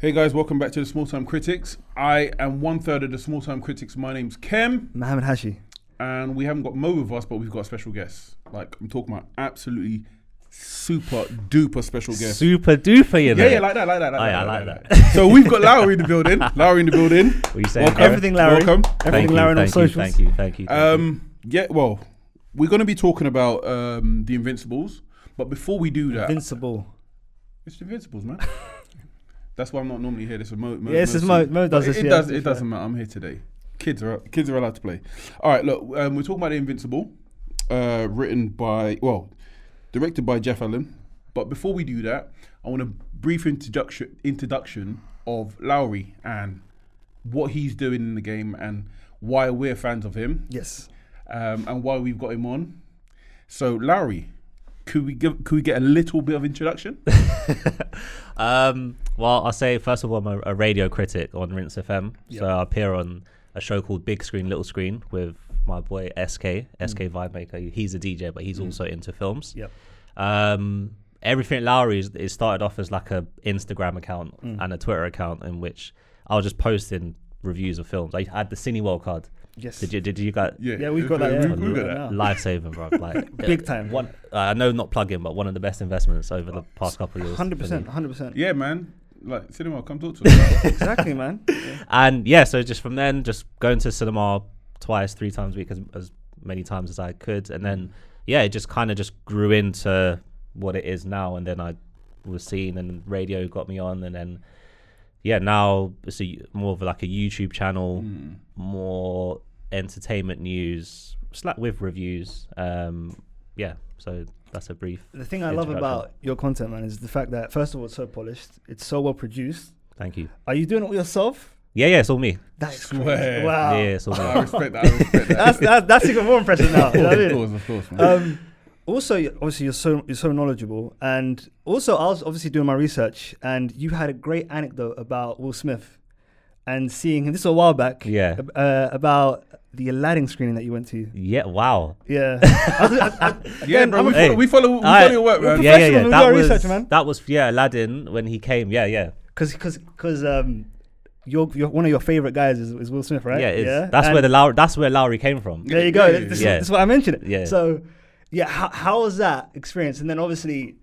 Hey guys, welcome back to the Small Time Critics. I am 1/3 of the Small Time Critics. My name's Kem. Mohammed Hashi. And we haven't got Mo with us, but we've got a special guest. Like, I'm talking about absolutely super duper special guest. Super duper, you know. Yeah, like that. I like that. So we've got Lowry in the building. What are you saying? Welcome. Everything Lowry. Welcome. Everything Lowry on socials. Thank you. Yeah, well, we're going to be talking about the Invincibles. But before we do that... Invincible. It's the Invincibles, man. That's why I'm not normally here. This is Mo. Yeah, this is Mo. Mo does this. It doesn't matter. I'm here today. Kids are allowed to play. All right, look, we're talking about The Invincible, directed by Jeff Allen. But before we do that, I want a brief introduction of Lowry and what he's doing in the game and why we're fans of him. Yes. And why we've got him on. So, Lowry, could we get a little bit of introduction? Well, I'll say, first of all, I'm a radio critic on Rinse FM. Yep. So I appear on a show called Big Screen, Little Screen with my boy SK Vibe Maker. He's a DJ, but he's also into films. Yep. Everything Lowry is started off as like a Instagram account and a Twitter account in which I was just posting reviews of films. I had the Cineworld card. Yes. Did you got? Yeah, we've got that. Yeah. We've got that. Now. Life-saving, bro. Like Big time. One, I know not plug-in, but one of the best investments over the past couple of years. 100%. Yeah, man. Like, cinema, come talk to us. Exactly, man. Yeah. And yeah, so just from then, just going to cinema twice, 3 times a week, as many times as I could. And then, yeah, it just kind of just grew into what it is now. And then I was seeing, and radio got me on. And then, yeah, now it's more of like a YouTube channel, more entertainment news, with reviews. Yeah, so that's a brief. The thing I love about your content, man, is the fact that, first of all, it's so polished. It's so well produced. Thank you. Are you doing it all yourself? Yeah, it's all me. That is Swear. crazy. Wow. Yeah, it's all me. I respect that. That's even more impressive now. You know what I mean? Of course. Man. Also, obviously, you're so knowledgeable, and also I was obviously doing my research, and you had a great anecdote about Will Smith, and seeing him. This was a while back. Yeah. About the Aladdin screening that you went to. Yeah, wow. Yeah. Yeah, bro. We follow your work, man. Professional, we do our research, man. That was Aladdin when he came. Yeah. Because you're one of your favorite guys is Will Smith, right? Yeah. That's where Lowry came from. There you go. Yeah. This is what I mentioned. Yeah. So, yeah, how was that experience? And then obviously,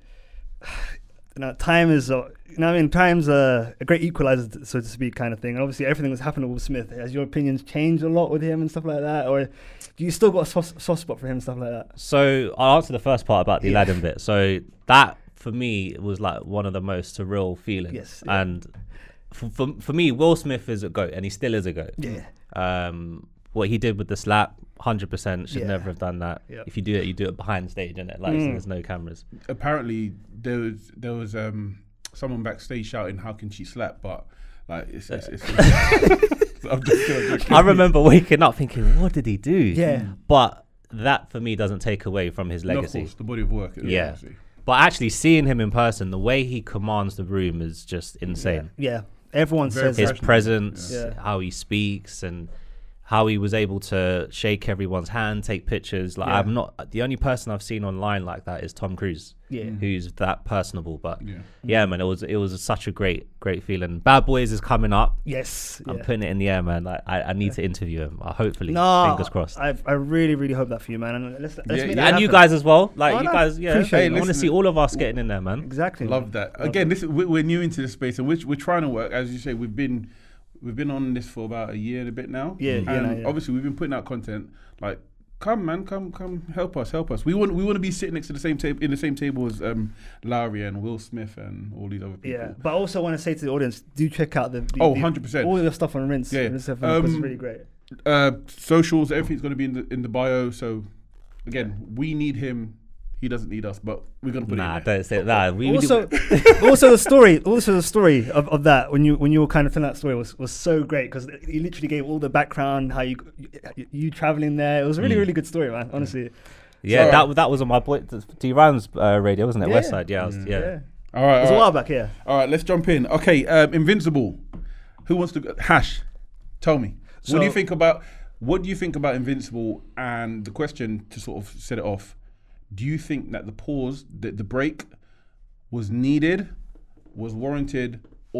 time is, time's a great equalizer, so to speak, kind of thing. And obviously, everything that's happened to Will Smith, has your opinions changed a lot with him and stuff like that, or do you still got a soft spot for him and stuff like that? So I'll answer the first part about the Aladdin bit. So that for me was like one of the most surreal feelings. Yes. Yeah. And for me, Will Smith is a GOAT, and he still is a GOAT. Yeah. What he did with the slap, 100% should never have done that. Yep. If you do it, you do it behind stage, innit? Like, so there's no cameras. Apparently, there was someone backstage shouting, "How can she slap?" But like, it's I'm just I remember waking up thinking, what did he do? Yeah. But that for me doesn't take away from his No, of legacy. course, the body of work. Yeah. Obviously. But actually seeing him in person, the way he commands the room is just insane. Yeah. Everyone Very says His that. presence, Yeah. how he speaks, and how he was able to shake everyone's hand, take pictures. Like, I'm not the only person I've seen online like that is Tom Cruise. Yeah. Who's that personable. But Yeah. yeah, man, it was such a great feeling. Bad Boys is coming up. Yes. I'm yeah. putting it in the air, man. Like, I need to interview him. Hopefully, No, fingers crossed. I really, really hope that for you, man. And let's Yeah, make yeah. that And you happen. guys as well. Like, Oh, you no, guys, yeah. appreciate it. I want to Listen, see all of us getting in there, man. Exactly. Love that. Again, we're new into this space, and we're trying to work. As you say, we've been on this for about a year and a bit now. Yeah, and obviously we've been putting out content. Like, come, man, come, help us. We want to be sitting next to the same table, in the same table as Lowry and Will Smith and all these other people. Yeah, but I also want to say to the audience, do check out the 100%. all your stuff on Rinse. Yeah. Rinse FM, because it's really great. Socials, everything's going to be in the bio. So again, we need him. He doesn't need us, but we're gonna put it in there. Don't say that. Also the story of that when you were kind of telling that story was so great, because he literally gave all the background, how you traveling there. It was a really good story, man. Honestly. Yeah, So, that was on my boy D Ryan's radio, wasn't it? Yeah. West Side. Yeah, yeah. All right. It was a while back, yeah. All right, let's jump in. Okay, Invincible. Who wants to go? Hash? Tell me. What do you think about Invincible? And the question, to sort of set it off, do you think that the pause, the break, was needed, was warranted, or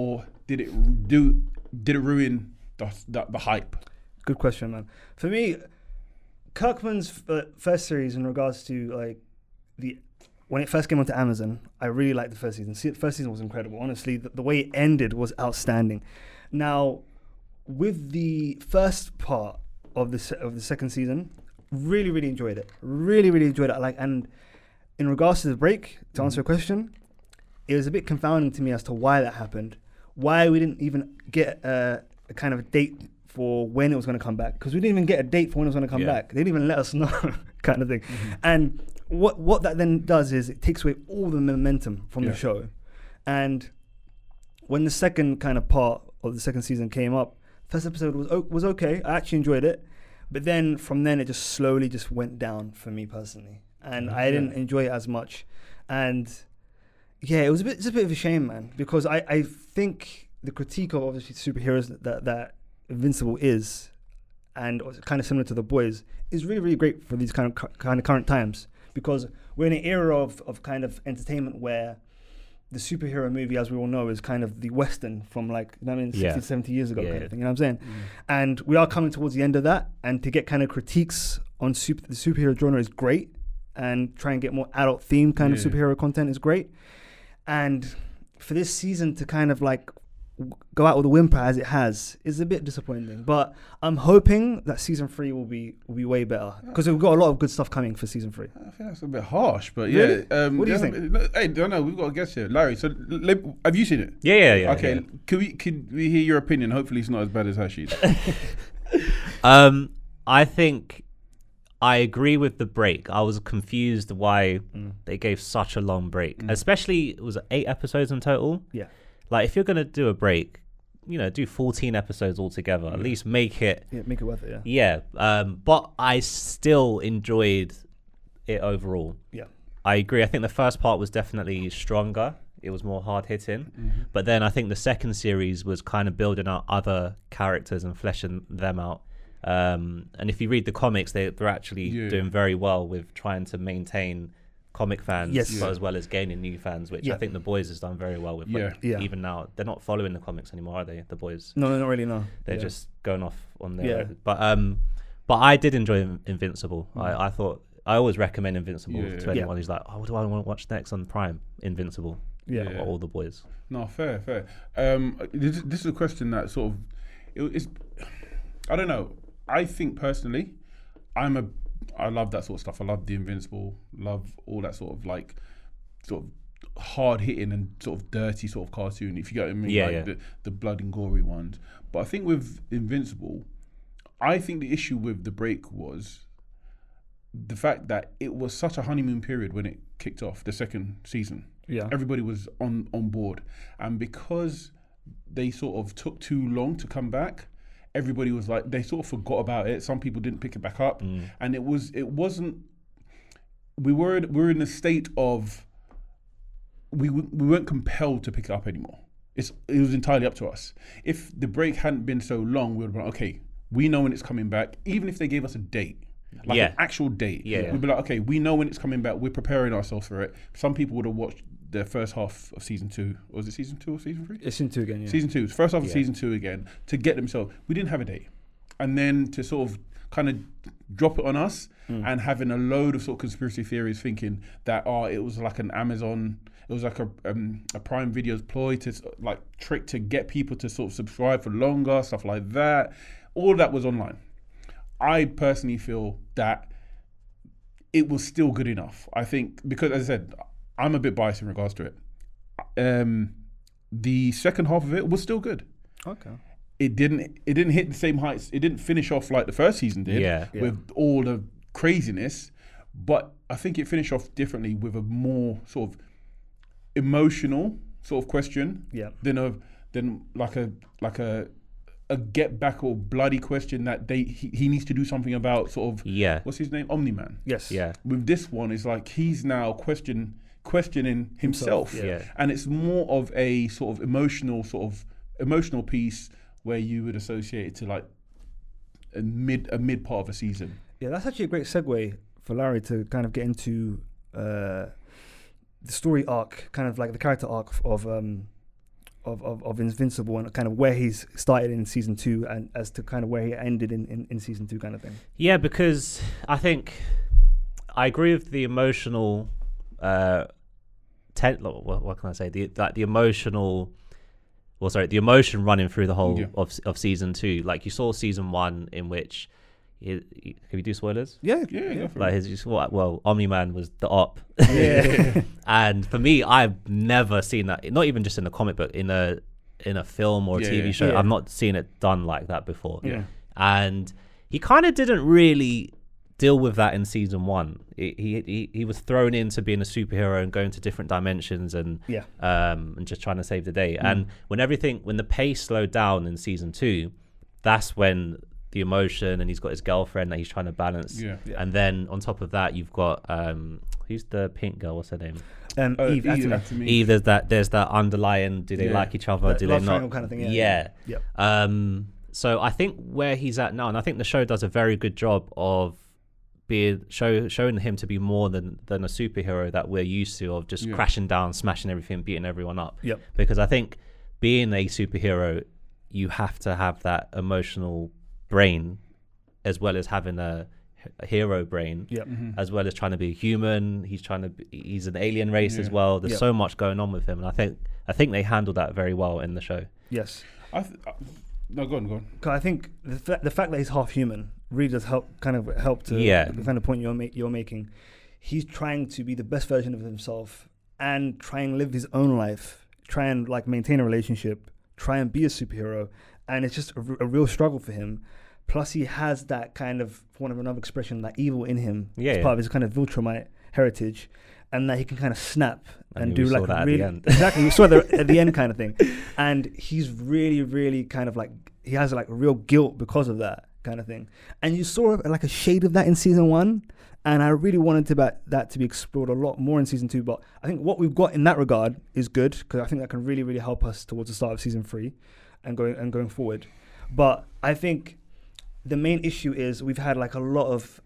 did it ruin the hype? Good question, man. For me, Kirkman's first series in regards to like when it first came onto Amazon, I really liked the first season. The first season was incredible. Honestly, the way it ended was outstanding. Now, with the first part of the second season, really enjoyed it. Really enjoyed it. And in regards to the break, to answer your question, it was a bit confounding to me as to why that happened. Why we didn't even get a kind of date for when it was going to come back, because we didn't even get a date for when it was going to come back. They didn't even let us know, kind of thing. And what that then does is it takes away all the momentum from the show. And when the second kind of part of the second season came up, first episode was okay. I actually enjoyed it, but then from then it just slowly just went down for me personally, and I didn't enjoy it as much. And yeah, it's a bit of a shame, man, because I think the critique of obviously superheroes that Invincible is, and kind of similar to The Boys, is really great for these kind of current times, because we're in an era of kind of entertainment where the superhero movie, as we all know, is kind of the Western from 60, 70 years ago kind of thing, you know what I'm saying? And we are coming towards the end of that, and to get kind of critiques on the superhero genre is great, and try and get more adult themed kind of superhero content is great. And for this season to kind of like go out with a whimper as it has is a bit disappointing, but I'm hoping that season 3 will be way better, because we've got a lot of good stuff coming for season 3. I think that's a bit harsh, but really? What do you think? Hey, don't know. We've got a guest here, Larry. So, have you seen it? Yeah. Okay, yeah. Could we hear your opinion? Hopefully, it's not as bad as Hashi's. I think I agree with the break. I was confused why they gave such a long break, especially it was 8 episodes in total. Yeah. Like, if you're going to do a break, do 14 episodes altogether. At least make it worth it, Yeah. But I still enjoyed it overall. Yeah. I agree. I think the first part was definitely stronger. It was more hard-hitting. But then I think the second series was kind of building out other characters and fleshing them out. And if you read the comics, they're actually doing very well with trying to maintain comic fans, as well as gaining new fans, which I think The Boys has done very well with. Even now, they're not following the comics anymore, are they? The Boys? No, not really. No, they're just going off on their own. But I did enjoy Invincible. I thought I always recommend Invincible to anyone who's like, what do I want to watch next on Prime? Invincible, or all The Boys. No, fair. This is a question that sort of it's. I don't know. I think personally, I love that sort of stuff. I love The Invincible, love all that sort of hard hitting and sort of dirty sort of cartoon, if you get what I mean, the blood and gory ones. But I think with Invincible, I think the issue with the break was the fact that it was such a honeymoon period when it kicked off, the second season. Yeah. Everybody was on board. And because they sort of took too long to come back, everybody was like, they sort of forgot about it. Some people didn't pick it back up, and it wasn't. We were in a state of we weren't compelled to pick it up anymore. It was entirely up to us. If the break hadn't been so long, we would have been okay. We know when it's coming back, even if they gave us a date, an actual date. We'd be like, okay, we know when it's coming back. We're preparing ourselves for it. Some people would have watched the first half of season 2. Or was it season 2 or season 3? It's season 2 again, Season 2. First half of season 2 again, to get themselves. We didn't have a date. And then to sort of kind of drop it on us and having a load of sort of conspiracy theories thinking that, it was like an Amazon, it was like a Prime Video's ploy to like trick to get people to sort of subscribe for longer, stuff like that. All that was online. I personally feel that it was still good enough. I think, because as I said, I'm a bit biased in regards to it. The second half of it was still good. Okay. It didn't hit the same heights. It didn't finish off like the first season did with all the craziness. But I think it finished off differently with a more sort of emotional sort of question than like a get back or bloody question that he needs to do something about, sort of what's his name? Omni-Man. Yes. Yeah. With this one, it's like he's now questioning himself. And it's more of a sort of emotional piece where you would associate it to like a mid part of a season. Yeah, that's actually a great segue for Larry to kind of get into the story arc, kind of like the character arc of of Invincible and kind of where he's started in season 2 and as to kind of where he ended in season 2 kind of thing. Yeah, because I think I agree with the emotional. What can I say? The emotional. Well, sorry, the emotion running through the whole of season 2. Like you saw season 1 in which. Can we do spoilers? Yeah. Like Omni-Man was the op. Yeah. And for me, I've never seen that. Not even just in a comic book, in a film or a TV show. Yeah. I've not seen it done like that before. Yeah. And he kind of didn't really deal with that in season 1. He was thrown into being a superhero and going to different dimensions and just trying to save the day. And when the pace slowed down in season 2, that's when the emotion, and he's got his girlfriend that he's trying to balance. And then on top of that, you've got who's the pink girl? What's her name? Eve. Atome. Eve. There's that underlying. Do they like each other? Do they love not? triangle kind of thing. Yeah. So I think where he's at now, and I think the show does a very good job of showing him to be more than a superhero that we're used to, of just crashing down, smashing everything, beating everyone up. Because I think being a superhero, you have to have that emotional brain as well as having a hero brain, as well as trying to be human. He's an alien race as well. There's so much going on with him, and I think they handled that very well in the show. Yes. No, go on. I think the fact that he's half human really does help to the kind of point you're making. He's trying to be the best version of himself and try and live his own life, try and like maintain a relationship, try and be a superhero, and it's just a real struggle for him. Plus, he has that kind of, for want of another expression, that evil in him as part of his kind of Viltrumite heritage, and that he can kind of snap and do like a really exactly. We saw that at the end kind of thing, and he's really, really kind of like he has like real guilt because of that kind of thing. And you saw like a shade of that in season 1, and I really wanted that to be explored a lot more in season 2. But I think what we've got in that regard is good, because I think that can really, really help us towards the start of season 3 and going forward. But I think the main issue is we've had like a lot of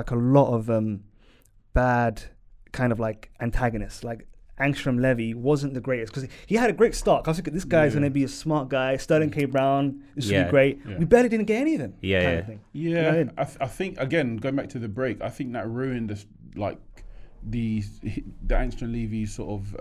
bad kind of like antagonists. Like Angstrom Levy wasn't the greatest, because he had a great start. I was thinking this guy's going to be a smart guy. Sterling K. Brown, this should be great. We barely didn't get any of him. Kind of thing. I think again, going back to the break, I think that ruined this, like the Angstrom Levy's sort of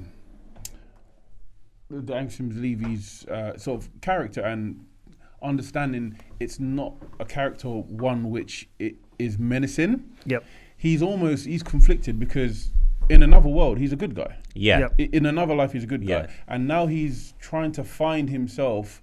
the Angstrom Levy's sort of character, and understanding it's not a character one which it is menacing. He's conflicted, because in another world he's a good guy. In another life he's a good guy, and now he's trying to find himself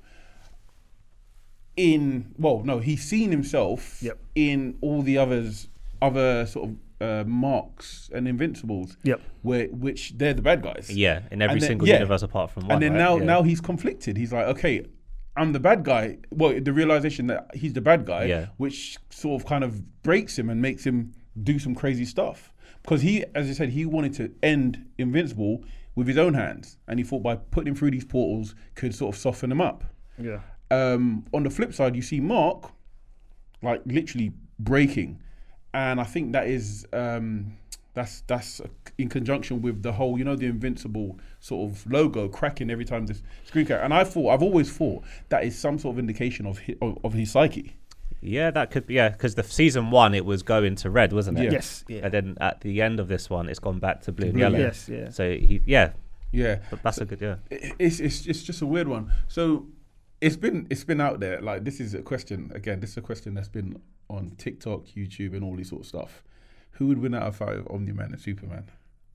he's seen himself in all the other sort of Marks and Invincibles, which they're the bad guys. In every single universe apart from one. And then now he's conflicted. He's like, okay, I'm the bad guy. Well, the realization that he's the bad guy, which sort of kind of breaks him and makes him do some crazy stuff. Because he, as I said, he wanted to end Invincible with his own hands, and he thought by putting him through these portals could sort of soften him up. On the flip side, you see Mark, like literally breaking, and I think that is that's in conjunction with the whole, the Invincible sort of logo cracking every time the screen crack. And I've always thought that is some sort of indication of his psyche. Yeah, that could be, because the season 1 it was going to red, wasn't it? Yes. And then at the end of this one, it's gone back to blue and yellow. Yes. So But that's a good. It's just a weird one. So it's been out there. Like, this is a question that's been on TikTok, YouTube, and all this sort of stuff. Who would win out of 5, Omni-Man and Superman?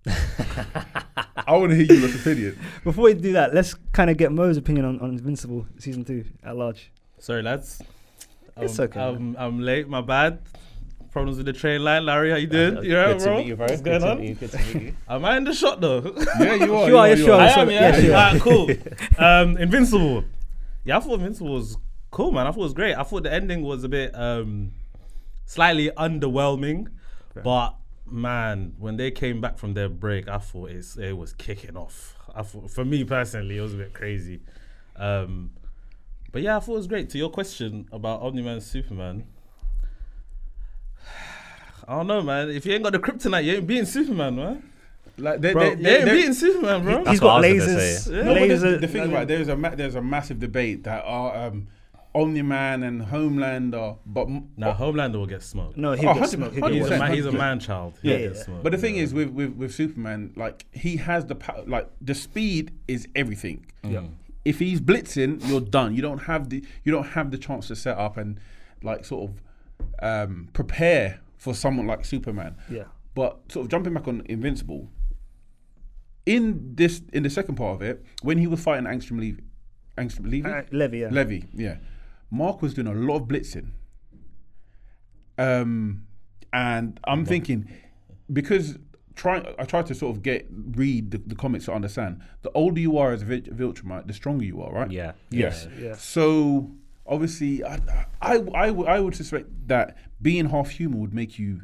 I want to hear your opinion. Before we do that, let's kind of get Mo's opinion on Invincible season 2 at large. Sorry, lads. It's okay. I'm late. My bad. Problems with the train line. Larry, how you doing? You alright, bro? Good to meet you, bro. What's going on? Good to meet you. Am I in the shot though? Yeah, you are. You're sure. I am. Yeah. Sure. Alright, cool. Invincible. Yeah, I thought Invincible was cool, man. I thought it was great. I thought the ending was a bit slightly underwhelming, but man, when they came back from their break, I thought it was kicking off. I thought, for me personally, it was a bit crazy. But yeah, I thought it was great. To your question about Omni-Man and Superman, I don't know, man. If you ain't got the kryptonite, you ain't being Superman, man. Like Bro, They ain't beating Superman, bro. That's He's what got I was gonna lasers. say. No, but Laser. the thing about it, there's a massive debate that are Omni-Man and Homelander, but Now Homelander will get smoked. No, he'll get 100%, smoked. He'll get 100%. smoked. He's a man child. He'll Yeah. get smoked. But the thing is, with Superman, like he has the like the speed is everything. Yeah. If he's blitzing, you're done. You don't have the chance to set up and like sort of prepare for someone like Superman. Yeah. But sort of jumping back on Invincible, in the second part of it, when he was fighting Angstrom Levy, yeah. Levy, yeah. Mark was doing a lot of blitzing. And I'm thinking, because I tried to sort of read the comics to understand. The older you are as a Viltrumite, the stronger you are, right? Yeah. Yes. Yeah. So obviously, I would suspect that being half human would make you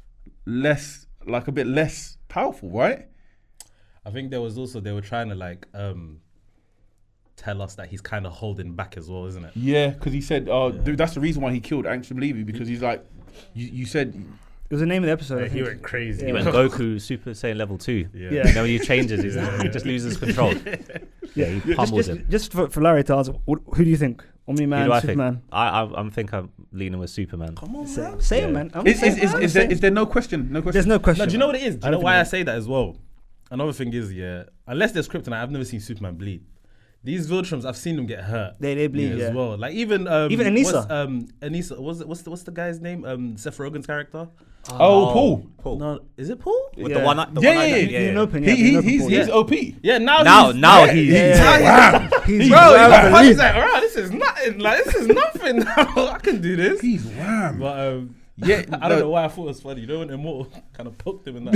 a bit less powerful, right? I think they were trying to like tell us that he's kind of holding back as well, isn't it? Yeah, because he said, dude, that's the reason why he killed Angstrom Levy, because he's like, you said. It was the name of the episode. I He think. went crazy. He went Goku Super Saiyan level 2. Yeah. Yeah. You know, when he changes, he just loses control. Yeah, he pummels him. Just for Larry to answer, who do you think? Who Omni-Man, do I Superman? think? I'm leaning with Superman. Come on, Say man. it, Yeah. man. I'm Is saying- there no question? No question. There's no question. No, do you know what it is? Do I you know don't why think I it is. say that as well? Another thing is, unless there's kryptonite, I've never seen Superman bleed. These Viltrums, I've seen them get hurt. They bleed, yeah. as well. Like even Anissa. Anissa, what's the guy's name? Seth Rogen's character. Paul. No, is it Paul? With Yeah. the one eye Yeah. Ian Open, yeah. He's Ian Open, OP. Yeah, Now he's He's Bro, wham. he's like, alright, this is nothing. Like, this is nothing now. I can do this. He's wham. But Yeah, I don't know why I thought it was funny. You know when Immortal kind of poked him in the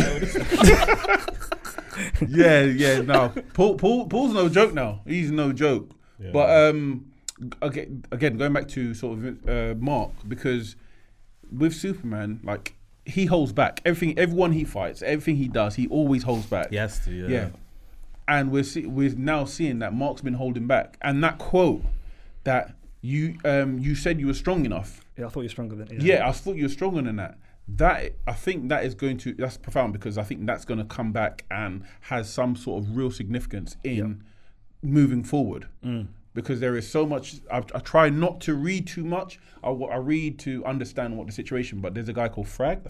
eye with his Yeah. No, Paul's no joke now. He's no joke. Yeah. But again, going back to sort of Mark, because with Superman, like he holds back everyone he fights, everything he does, he always holds back. He has to, Yeah. And we're now seeing that Mark's been holding back, and that quote that you said you were strong enough. Yeah, I thought you were stronger than it. Yeah, I thought you were stronger than that. That I think that's profound, because I think that's going to come back and has some sort of real significance in moving forward. Because there is so much. I try not to read too much. I read to understand what the situation. But there's a guy called Frag.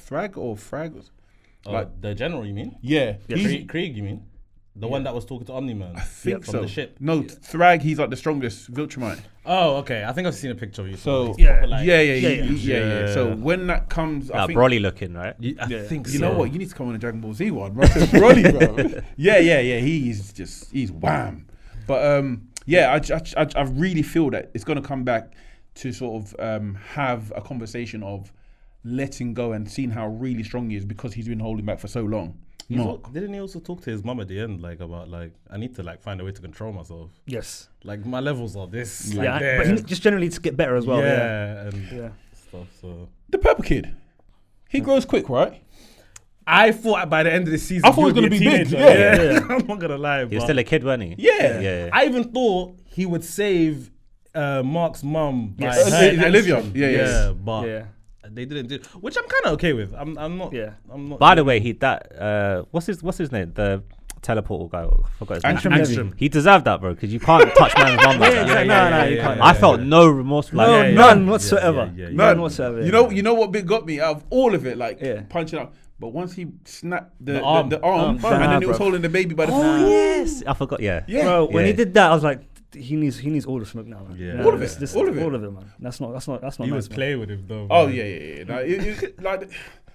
The general, you mean? Yeah, Krieg, you mean? The one that was talking to Omni-Man. I think from so. the ship. No, Thrag. He's like the strongest Viltrumite. Oh, okay. I think I've seen a picture of you. So Yeah. yeah. So when that comes, I think Broly looking, right? I think so. you know what? You need to come on a Dragon Ball Z one, right? Broly, bro. Yeah. He's wham. But I really feel that it's going to come back to sort of have a conversation of letting go and seeing how really strong he is, because he's been holding back for so long. Didn't he also talk to his mum at the end, like about like I need to like find a way to control myself. Yes. Like my levels are this. Yeah, Like but he just generally to get better as well. Yeah. and stuff. So The Purple Kid, he grows quick, right? I thought by the end of the season, I thought he was he'd gonna be a big, teenager. yeah. I'm not gonna lie. He was but still a kid, wasn't he? Yeah. Yeah. I even thought he would save Mark's mum by Yes. her and Olivia. Angstrom. Yeah. But Yeah. they didn't do, which I'm kind of okay with. I'm not. Yeah. I'm not. By the way, what's his name? The teleporter guy. I forgot his name. Angstrom Levy. Angstrom. He deserved that, bro, because you can't touch man's mum like that. No, you can't. I felt no remorse for No, that. none whatsoever. yeah. None whatsoever. You know what bit got me out of all of it, like Yeah. punching up. But once he snapped the arm. arm, Nah, and then he was bro. holding the baby by the Oh yes, I forgot. Yeah. Yeah. Bro, when he Yeah. did that, I was like, he needs all the smoke now. Man. Yeah. No, All of this- it, this- all of it. all of it, man. That's not He nice, was man. playing with him though. Oh man. yeah. No, like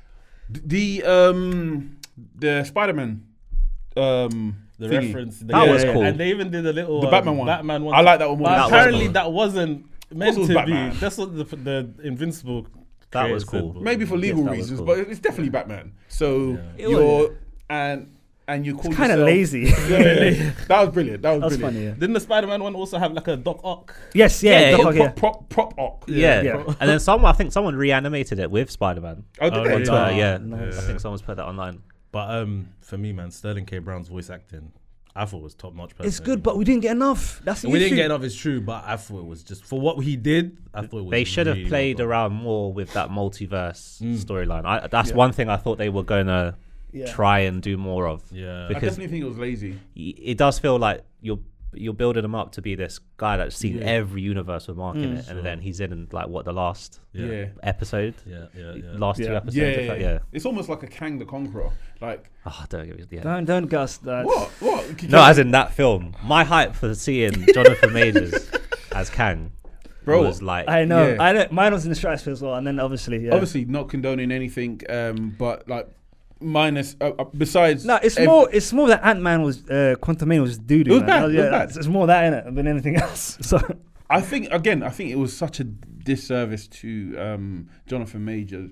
the Spider-Man The thingy. reference. That was cool. And they even did a little The Batman one. Batman one. I like that one more. But That was apparently cool. that wasn't meant was to Batman. be. That's what the Invincible. That was creator cool. said. Maybe for legal that was reasons, cool. but it's definitely Batman. So Yeah. you're and you call Kind of yourself- lazy. Yeah. That was brilliant. That was That's brilliant. funny. Yeah. Didn't the Spider-Man one also have like a Doc Ock? Yes. Yeah, Yeah. yeah, Doc Ock, yeah. Prop Ock. Yeah. Yeah. And then I think someone reanimated it with Spider-Man. Oh, did Oh, they? really? On Twitter, Oh, yeah. nice. I think someone's put that online. But for me, man, Sterling K. Brown's voice acting, I thought was top notch. It's good, but we didn't get enough. That's the we didn't issue. get enough. It's true, but I thought it was just for what he did. I thought it was. They should have really played well done. around more with that multiverse storyline. That's one thing I thought they were going to Yeah. try and do more of. Yeah. I Because definitely think it was lazy. it does feel like you're building him up to be this guy that's seen Yeah. every universe with Mark in it, Sure. and then he's in like what, the last Yeah. episode, Yeah. last two Yeah. episodes. Yeah, in fact, yeah. It's almost like a Kang the Conqueror. Like, Oh, don't get me. Yeah. Don't Gus. That. what? No, as in that film. My hype for seeing Jonathan Majors as Kang Bro, was like, I know. Yeah. I know. Mine was in the stratosphere as well, and then obviously, yeah. Obviously, not condoning anything, but like, minus, besides. No, it's more. It's more that Ant-Man was Quantumania was doo doo. It was bad, it was bad. It's more that in it than anything else. So I think it was such a disservice to Jonathan Majors,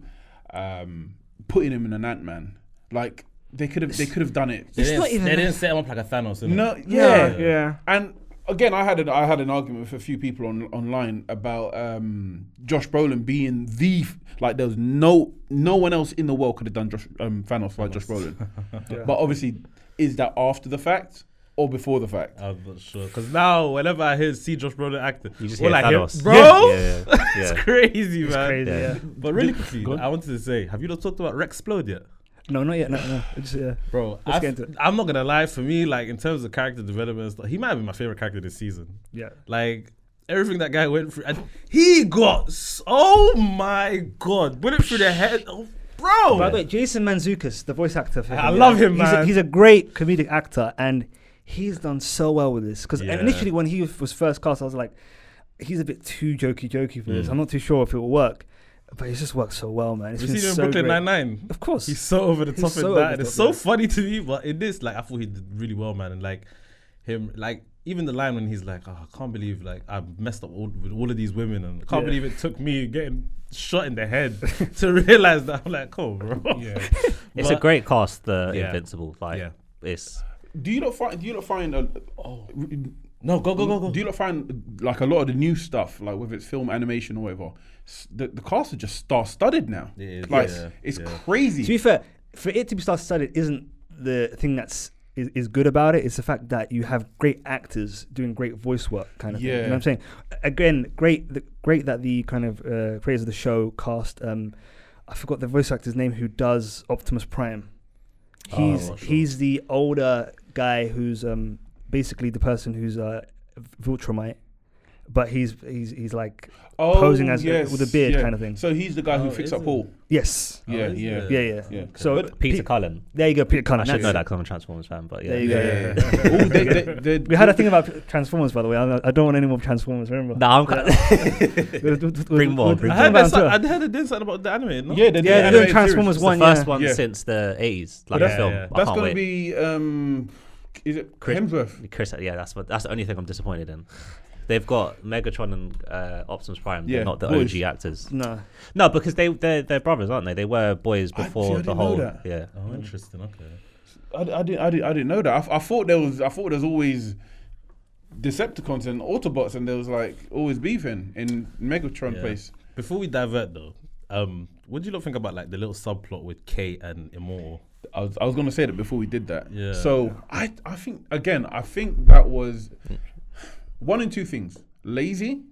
putting him in an Ant-Man. Like, they could have done it. They It's didn't, not even they that- didn't set him up like a Thanos. innit? No, yeah, yeah. yeah. And again, I had an argument with a few people online about Josh Brolin being like there was no one else in the world could have done Thanos like Josh Brolin. Yeah. But obviously, is that after the fact or before the fact? I'm not sure. Because now, whenever I see Josh Brolin acting, you just all hear I hear, Thanos. bro, Yeah, it's yeah. crazy, man. Crazy, Yeah. yeah. But really quickly, Go on. I wanted to say, have you not talked about Rexplode yet? No, not yet. No. It's, yeah. Bro, Let's get into it. I'm not gonna lie. For me, like in terms of character development, and stuff, he might have been my favorite character this season. Yeah. Like everything that guy went through, and he got. Oh my god, went it through the head, bro. By the way, Jason Mantzoukas, the voice actor for him, I love him, man. He's a great comedic actor, and he's done so well with this. Because Yeah. initially, when he was first cast, I was like, he's a bit too jokey for this. I'm not too sure if it will work, but he's just worked so well, man. It's You been seen him in so Brooklyn great. Nine-Nine? Of course. He's so over the He's top so in over that, the and it's top, so yeah. funny to me. But in this, like, I thought he did really well, man. And like him, like even the line when he's like, "Oh, I can't believe like I've messed up with all of these women, and I can't Yeah. believe it took me getting shot in the head to realize that." I'm like, "Cool, bro." Yeah. It's a But- great cast, the Yeah. Invincible. Like, Yeah. it's Do you not find? No, go. Do you not find like a lot of the new stuff, like whether it's film, animation, or whatever, the cast are just star-studded now. It is, Like yeah, it's yeah. crazy. To be fair, for it to be star-studded isn't the thing is good about it. It's the fact that you have great actors doing great voice work, kind of thing. You know what I'm saying? Again, great that the kind of creators of the show cast. I forgot the voice actor's name who does Optimus Prime. He's the older guy who's basically the person who's Viltrumite, but he's like posing as with a beard kind of thing. So he's the guy who fixed is up it? Paul. Yes. Yeah, is yeah, it? Yeah. yeah. So Peter Cullen. there you go, Peter I Cullen. should that's know it. that because I'm a Transformers fan, but yeah. There you go. Yeah. Ooh, they- We had a thing about Transformers, by the way. I don't want any more Transformers. Remember? No, I'm kind of bring more. I heard they did something about the anime. No? Yeah, they're Yeah, they're animated doing series. Transformers the 1. first Yeah. one Yeah. since the 80s, like But a film. yeah. I That's can't gonna wait. be is it Chris- Hemsworth? Chris, yeah, that's the only thing I'm disappointed in. They've got Megatron and Optimus Prime. Yeah, They're not the boys. OG actors. No. Because they're brothers, aren't they? They were boys I before the didn't whole. know that. Yeah. Oh, interesting. Okay. I didn't know that. I thought there was always Decepticons and Autobots, and there was like always beefing in Megatron Yeah. place. Before we divert though, what do you lot think about like the little subplot with Kate and Immortal? I was gonna say that before we did that. Yeah. So I think that was one and two things: lazy,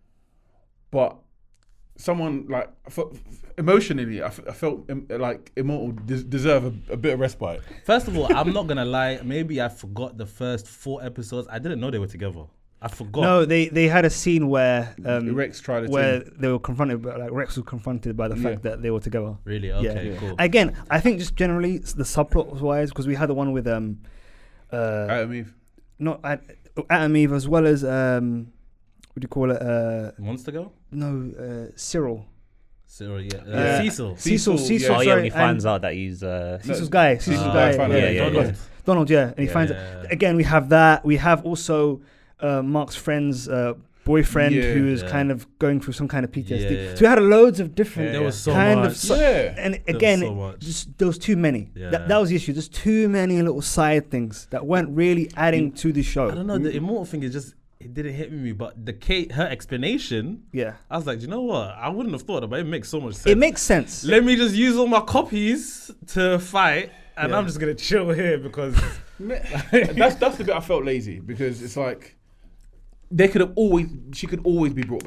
but someone like emotionally, I felt like Immortal deserve a bit of respite. First of all, I'm not gonna lie. Maybe I forgot the first 4 episodes. I didn't know they were together. I forgot. No, they had a scene where Rex tried to where they were confronted, like Rex was confronted by the fact that they were together. Really? Okay. Yeah. Cool. Again, I think just generally the subplot wise, because we had the one with Adam Eve. not Adam Eve as well as what do you call it? Monster Girl? Cyril. Cyril, yeah. Yeah. Cecil. Cecil, yeah. Oh yeah, sorry, when he and finds out that he's Cecil's guy. Cecil's guy, guy. yeah. Donald, yeah. And he finds Yeah. again. We have that. We have also Mark's friend's boyfriend Yeah. who is Yeah. kind of going through some kind of PTSD. Yeah. So we had loads of different There was so kind much. of Yeah. and was again, so much. just there was too many. Yeah. That was the issue. There's too many little side things that weren't really adding to the show. I don't know. The Immortal thing is just, it didn't hit me, but the Kate, her explanation, Yeah, I was like, you know what? I wouldn't have thought about it. It makes so much sense. it makes sense. Let me just use all my copies to fight, and Yeah. I'm just gonna chill here because That's the bit I felt lazy because it's like she could always be brought back.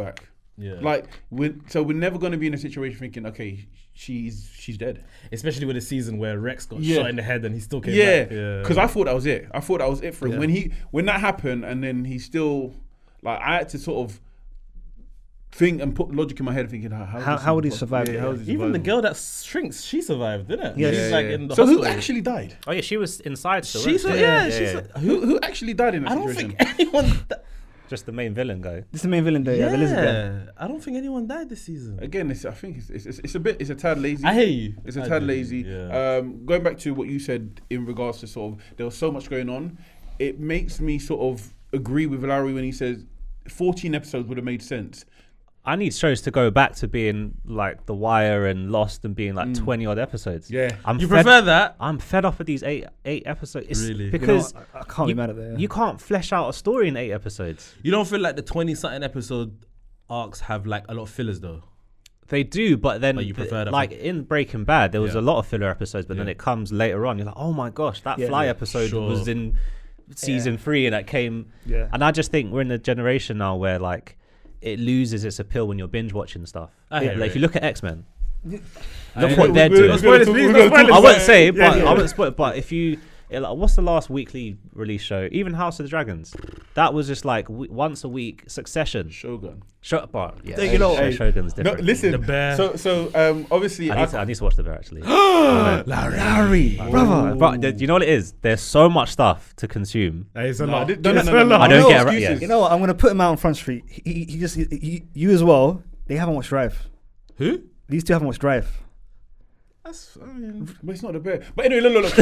Yeah. Like, we're never going to be in a situation thinking, okay, she's dead. Especially with a season where Rex got Yeah. shot in the head and he still came Yeah, back. Yeah. because I thought that was it. I thought that was it for him. Yeah. When that happened, and then he still, like, I had to sort of think and put logic in my head, thinking, How would he survive? Yeah, Yeah. how is he Even the surviving? girl that shrinks, she survived, didn't it? Yeah, She's like in the So who hospital. actually died? Oh yeah, she was inside still. She's wasn't she? she's Who actually died in that I don't situation? think anyone. Just the main villain guy. This is the main villain there. Yeah, the lizard guy. I don't think anyone died this season. Again, I think it's a tad lazy. I hear you. It's a I tad do, lazy. yeah. Going back to what you said in regards to sort of there was so much going on, it makes me sort of agree with Larry when he says 14 episodes would have made sense. I need shows to go back to being like The Wire and Lost and being like 20 odd episodes. Yeah. You prefer that? I'm fed up with these eight episodes. It's Really? You know because I can't be mad at that. Yeah. you can't flesh out a story in 8 episodes. You don't feel like the 20-something episode arcs have like a lot of fillers though? They do, but then But you prefer that like one? in Breaking Bad, there was Yeah. a lot of filler episodes, but then Yeah. it comes later on. You're like, oh my gosh, that Yeah. Fly Yeah. episode Sure. was in season 3 and that came. Yeah. And I just think we're in a generation now where like it loses its appeal when you're binge watching stuff. I hear Like if it. you look at X-Men, I look hear what it. they're We're doing. gonna talk- we're gonna talk I about wouldn't it. say, Yeah, but yeah. I wouldn't spoil it. But if you, like, what's the last weekly release show? Even House of the Dragons, that was just like once a week. Succession, Shogun. Bar. Yeah, You know- Shogun's No, different. listen. The Bear. So obviously, I need to watch The Bear actually. Larry, brother. But you know what it is? There's so much stuff to consume. It's a No, lot. no, It's no, a no, no, lot. I don't no get it. excuses. Yeah. You know what? I'm gonna put him out on Front Street. You as well. They haven't watched Drive. Who? These two haven't watched Drive. That's, I mean, But it's not the bear. But anyway, look.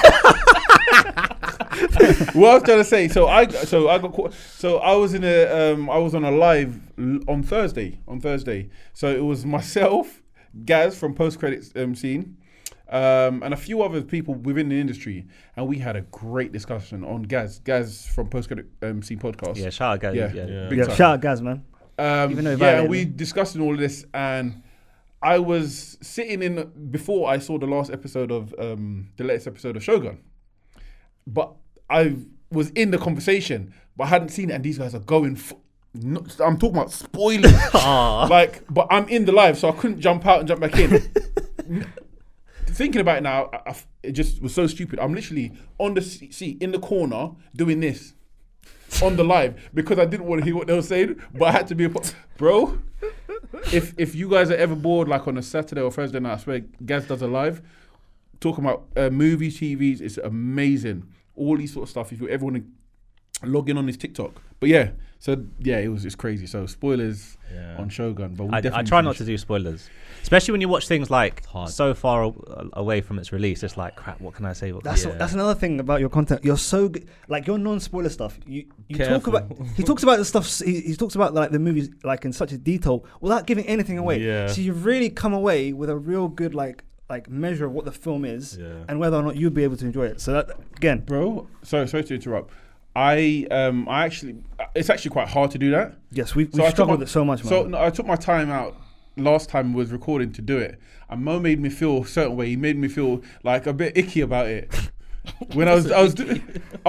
What I was trying to say. So I got caught. So I was in I was on a live on Thursday. So it was myself, Gaz from Post Credits Scene, and a few other people within the industry, and we had a great discussion on Gaz from Post Credit Scene podcast. Yeah, shout out guys. Yeah. Yeah. Big Yeah, time. shout out Gaz, man. Even though he Yeah, violated we me. discussing all of this, and I was sitting in before I saw the last episode of the latest episode of Shogun, but I was in the conversation, but I hadn't seen it, and these guys are going. I'm talking about spoilers, like, but I'm in the live, so I couldn't jump out and jump back in. Thinking about it now, it just was so stupid. I'm literally on the seat in the corner doing this on the live because I didn't want to hear what they were saying, but I had to be bro. If you guys are ever bored, like on a Saturday or Thursday night, I swear Gaz does a live talking about movies, TVs. It's amazing. All these sort of stuff. If you ever want to log in on his TikTok, but yeah, so yeah, it's crazy. So spoilers on Shogun, but we I definitely try not to finished. do spoilers, especially when you watch things like hard. so far away from its release. It's like, crap, what can I say? That's another thing about your content. You're so good, like your non-spoiler stuff. You talk Careful. about. He talks about the stuff. He talks about like the movies like in such a detail without giving anything away. Yeah. So you've really come away with a real good like measure of what the film is and whether or not you'll be able to enjoy it. So that again, Bro, sorry to interrupt. I actually, it's actually quite hard to do that. yes, we've So I took struggled my- with it so much, man. So no, I took my time out. Last time was recording to do it, and Mo made me feel a certain way. He made me feel like a bit icky about it. When I was doing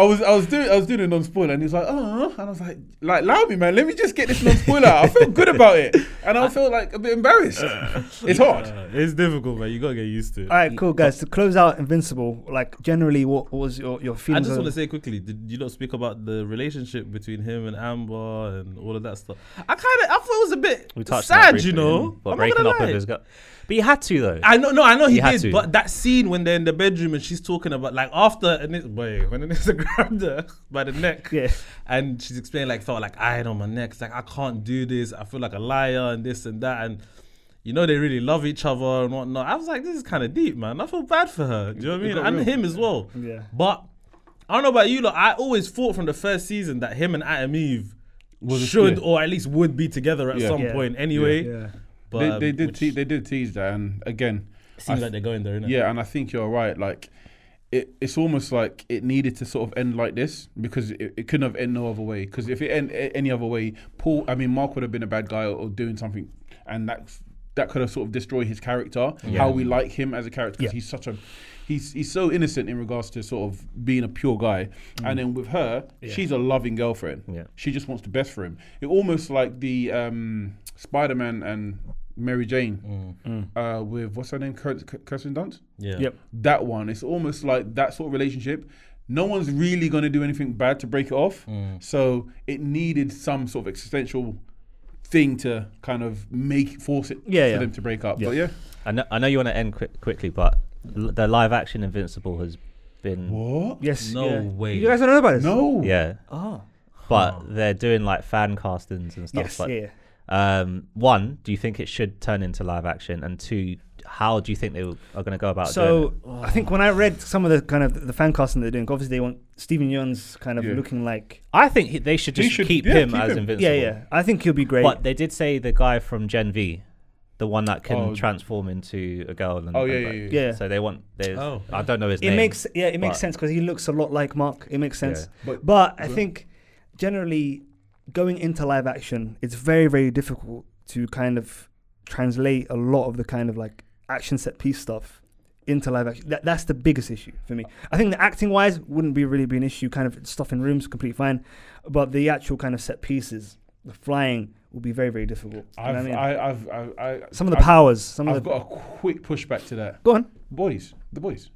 a non-spoiler, and he was like, oh, and I was like, allow me, man. Let me just get this non-spoiler out. I feel good about it, and I feel like a bit embarrassed. It's hard. It's difficult, man. You gotta get used to it. All right, cool, guys. To close out Invincible, like generally, what was your I feelings? just on- want to say quickly, did you not speak about the relationship between him and Amber and all of that stuff? I thought it was a bit We touched on that sad, briefly, you know. but I'm not breaking gonna up with lie. his gut. But you had to though. I know he He had did, to. but that scene when they're in the bedroom and she's talking about like after when Anissa grabbed her by the neck, Yeah. and she's explaining like felt like iron on my neck. It's like I can't do this. I feel like a liar and this and that, and you know they really love each other and whatnot. I was like, this is kind of deep, man. I feel bad for her. Do you know what I mean? got And real. him as well. Yeah. But I don't know about you, lot. I always thought from the first season that him and Adam Eve Was a should split. or at least would be together at Yeah. some Yeah. point anyway. Yeah. But They did which they did tease that, and again, seems like they're going there, innit? yeah, and I think you're right. Like, it's almost like it needed to sort of end like this because it couldn't have ended no other way. Because if it ended any other way, Mark would have been a bad guy or doing something, and that could have sort of destroyed his character, how we like him as a character, because he's such a he's so innocent in regards to sort of being a pure guy. And then with her, she's a loving girlfriend. Yeah. She just wants the best for him. It almost like the Spider-Man and Mary Jane with what's her name, Kirsten Dunst. Yeah. Yep. That one, it's almost like that sort of relationship. No one's really going to do anything bad to break it off. So it needed some sort of existential thing to kind of force it for them to break up. But I know you want to end quickly, but the live action Invincible has been what? Yes. No way. You guys don't know about this? No. yeah, Oh. but they're doing like fan castings and stuff. Yes. Like, Yeah. one, do you think it should turn into live action? And two, how do you think they are going to go about doing So it? I think when I read some of the kind of the fan casting they're doing, obviously they want Stephen Yeun's kind of looking like. I think they should just keep him as Invincible. Yeah. I think he'll be great. But they did say the guy from Gen V, the one that can transform into a girl. And, Yeah. So they want. Oh. I don't know his It name. makes but- sense because he looks a lot like Mark. It makes sense. Yeah. But I think generally going into live action, it's very, very difficult to kind of translate a lot of the kind of like action set piece stuff into live action. That's the biggest issue for me. I think the acting wise wouldn't really be an issue. Kind of stuff in rooms completely fine, but the actual kind of set pieces, the flying, will be very, very difficult. You know what I mean? Some of the powers. I've got a quick pushback to that. Go on. The boys.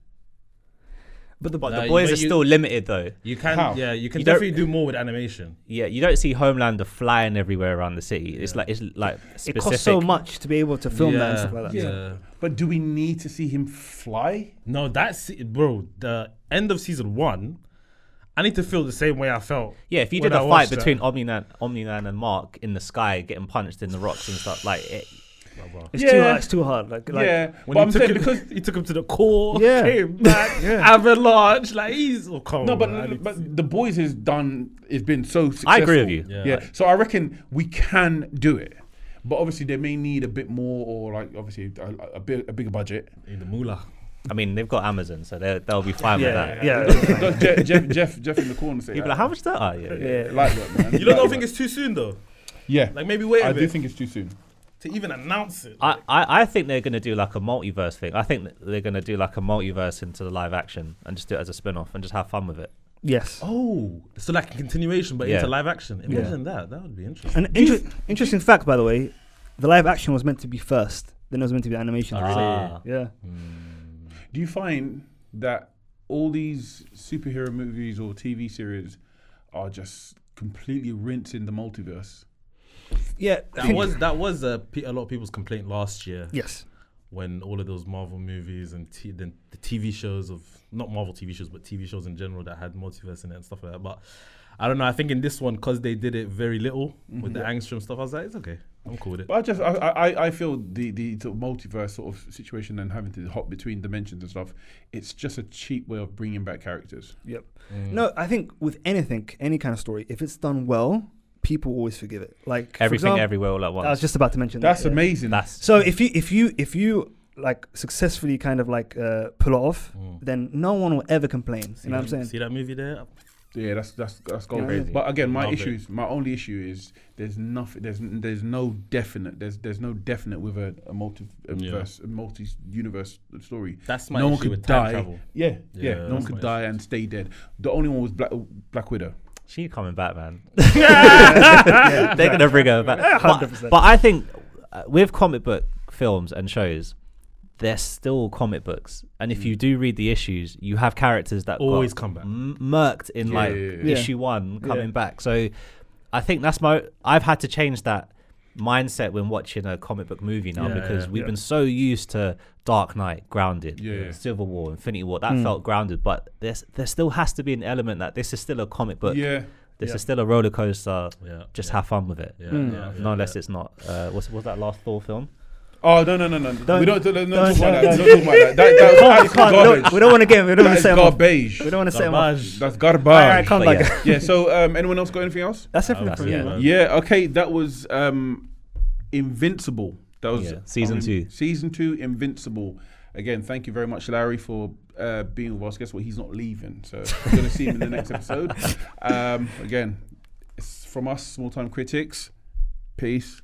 But the No, boys but are still limited though. You can, How? you can You don't- definitely do more with animation. Yeah, you don't see Homelander flying everywhere around the city. It's like specific. It costs so much to be able to film that and stuff like that. Yeah. But do we need to see him fly? No, bro. The end of season 1, I need to feel the same way I felt. Yeah, if you when did I a fight watched between that. Omni-Man and Mark in the sky, getting punched in the rocks and stuff, like it, It's too hard. Like Yeah, When but I'm saying him, because he took him to the core, Yeah. came back, Avalanche, like he's come no, on, man, I need to see- but the boys has been so successful. I agree with you. Yeah. So I reckon we can do it, but obviously they may need a bit more, or like obviously a bigger budget. Need the moolah. I mean, they've got Amazon, so they'll be fine with that. Yeah. Jeff in the corner say, People are like, how much is that? Oh, yeah. Yeah. like that, man. You don't Like think that. it's too soon though? Yeah, Like maybe wait a I bit do think it's too soon. to even announce it. I think they're going to do like a multiverse thing. I think that they're going to do like a multiverse into the live action and just do it as a spin-off and just have fun with it. Yes. Oh, so like a continuation, but Yeah. into live action. Imagine that. That would be interesting. An interesting fact, by the way, the live action was meant to be first. Then it was meant to be animation. Ah. Yeah. Do you find that all these superhero movies or TV series are just completely rinsing the multiverse? Yeah. That was a lot of people's complaint last year. Yes. When all of those Marvel movies and the TV shows of, not Marvel TV shows, but TV shows in general that had multiverse in it and stuff like that. But I don't know. I think in this one, because they did it very little with the Angstrom stuff, I was like, it's okay. I'm cool with it. But I feel the sort of multiverse sort of situation and having to hop between dimensions and stuff, it's just a cheap way of bringing back characters. Yep. No, I think with anything, any kind of story, if it's done well, people always forgive it. Like for Everything, example, everywhere, all at once. I was just about to mention That's that. Yeah. amazing. So if you like successfully kind of like pull it off, then no one will ever complain. You know what I'm saying? See that movie there? Yeah, that's gold. Yeah. But again, my Love it. only issue is there's nothing. There's no definite. There's no definite with a multi-universe story. That's my no one issue could with time die. travel. Yeah. Yeah, No one that's could my die and stay dead. The only one was Black Widow. She coming back, man. They're gonna bring her back. 100%. But I think with comic book films and shows, they're still comic books, and if you do read the issues, you have characters that Always got come back. murked in Yeah. issue 1 coming Yeah. back. So I think I've had to change that mindset when watching a comic book movie now, Yeah, because yeah. we've been so used to Dark Knight, grounded, Yeah. Civil War, Infinity War, that felt grounded, but there still has to be an element that this is still a comic book. Yeah. This is still a roller coaster. Yeah. Just have fun with it. Yeah, No, unless it's not. What's that last Thor film? Oh no! We don't talk about that. We don't talk about that. We don't want to get. We don't want That to is say him off. garbage. We don't want to say him off. Garbage. That's garbage. All right, come But back. Yeah. So anyone else got anything else? That's everything that's for it, me, man. man. Yeah. Okay. That was Invincible. That was Yeah, season 2. Season 2, Invincible. Again, thank you very much, Larry, for being with us. Guess what? He's not leaving, so we're going to see him in the next episode. Again, it's from us, Small Time Critics. Peace.